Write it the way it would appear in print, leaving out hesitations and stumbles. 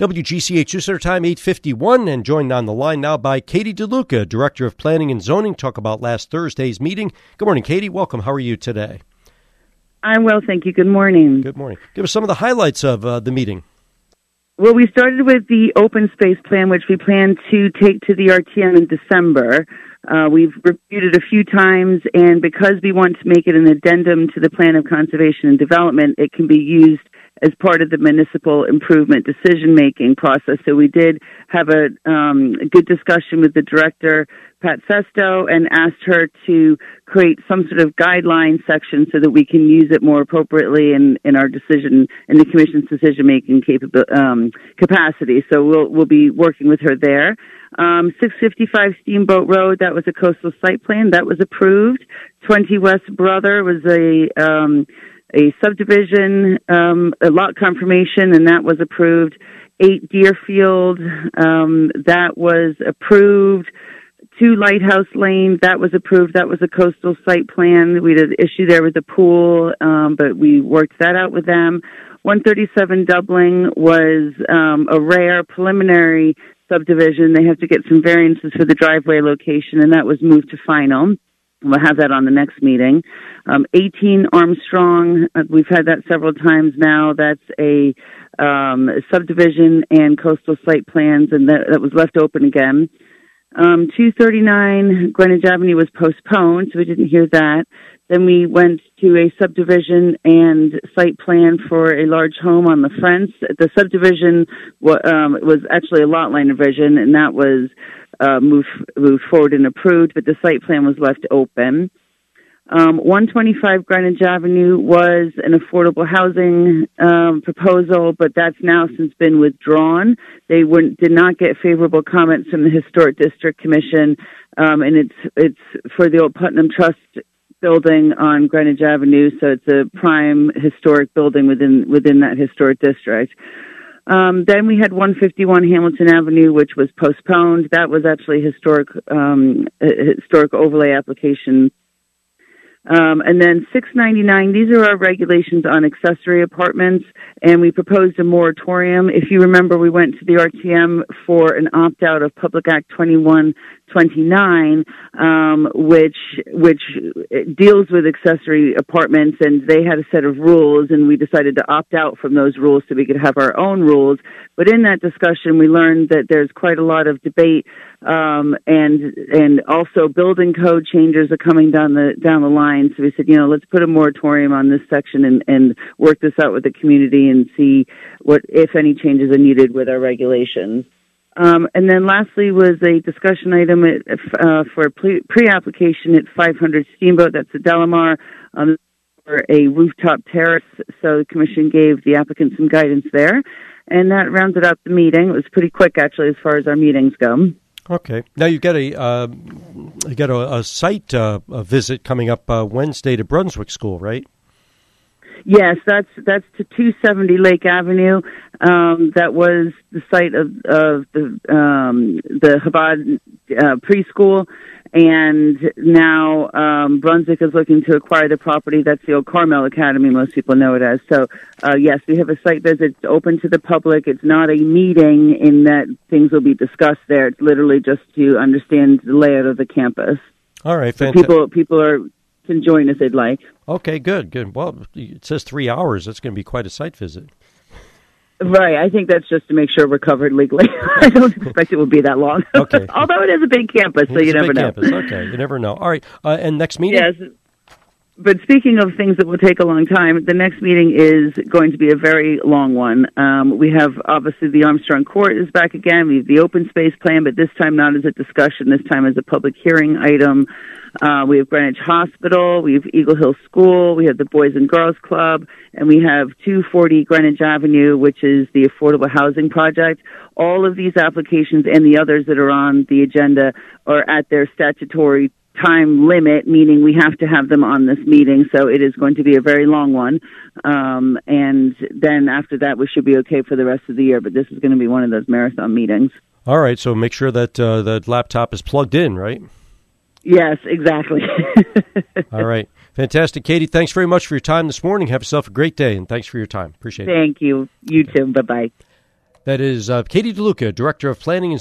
WGCH Center Time 8:51, and joined on the line now by Katie DeLuca, Director of Planning and Zoning, talk about last Thursday's meeting. Good morning, Katie. Welcome. How are you today? I'm well, thank you. Good morning. Good morning. Give us some of the highlights of the meeting. Well, we started with the open space plan, which we plan to take to the RTM in December. We've reviewed it a few times, and because we want to make it an addendum to the Plan of Conservation and Development, it can be used as part of the municipal improvement decision-making process. So we did have a good discussion with the director, Pat Sesto, and asked her to create some sort of guideline section so that we can use it more appropriately in our decision, in the commission's decision-making capacity. So we'll be working with her there. 655 Steamboat Road, that was a coastal site plan. That was approved. 20 West Brother was a subdivision, a lot confirmation, and that was approved. 8 Deerfield, that was approved. 2 Lighthouse Lane, that was approved. That was a coastal site plan. We had an issue there with the pool, but we worked that out with them. 137 Dublin was a rare preliminary subdivision. They have to get some variances for the driveway location, and that was moved to final. We'll have that on the next meeting. 18 Armstrong, we've had that several times now. That's a subdivision and coastal site plans, and that was left open again. 239 Greenwich Avenue was postponed, so we didn't hear that. Then we went to a subdivision and site plan for a large home on the fence. The subdivision was actually a lot line revision, and that was moved forward and approved, but the site plan was left open. 125 Greenwich Avenue was an affordable housing proposal, but that's now since been withdrawn. They did not get favorable comments from the Historic District Commission, and it's for the old Putnam Trust building on Greenwich Avenue, so it's a prime historic building within that historic district. Then we had 151 Hamilton Avenue, which was postponed. That was actually historic overlay application. And then 699, these are our regulations on accessory apartments, and we proposed a moratorium. If you remember, we went to the RTM for an opt-out of Public Act 2129, which deals with accessory apartments, and they had a set of rules, and we decided to opt out from those rules so we could have our own rules. But in that discussion, we learned that there's quite a lot of debate, and also building code changes are coming down the line. So we said, let's put a moratorium on this section and work this out with the community and see what, if any, changes are needed with our regulations. And then lastly was a discussion item for pre-application at 500 Steamboat. That's the Delamar, for a rooftop terrace. So the commission gave the applicant some guidance there. And that rounded out the meeting. It was pretty quick, actually, as far as our meetings go. Okay. Now you've got a site visit coming up Wednesday to Brunswick School, right? Yes, that's to 270 Lake Avenue. That was the site of the Chabad preschool, and now Brunswick is looking to acquire the property. That's the old Carmel Academy, most people know it as. So, yes, we have a site visit. It's open to the public. It's not a meeting in that things will be discussed there. It's literally just to understand the layout of the campus. All right, fantastic. So people can join if they'd like. Okay, good. Well, it says 3 hours. That's going to be quite a site visit. Right. I think that's just to make sure we're covered legally. I don't expect it will be that long. Okay. Although it is a big campus, so you never know. Campus. Okay, you never know. All right. And next meeting? Yes. But speaking of things that will take a long time, the next meeting is going to be a very long one. We have, obviously, the Armstrong Court is back again. We have the open space plan, but this time not as a discussion, this time as a public hearing item. We have Greenwich Hospital, we have Eagle Hill School, we have the Boys and Girls Club, and we have 240 Greenwich Avenue, which is the affordable housing project. All of these applications and the others that are on the agenda are at their statutory time limit, meaning we have to have them on this meeting, so it is going to be a very long one. And then after that, we should be okay for the rest of the year, but this is going to be one of those marathon meetings. All right, so make sure that the laptop is plugged in, right? Yes, exactly. All right. Fantastic. Katie, thanks very much for your time this morning. Have yourself a great day, and thanks for your time. Appreciate it. Thank you. You too. Bye-bye. That is Katie DeLuca, Director of Planning and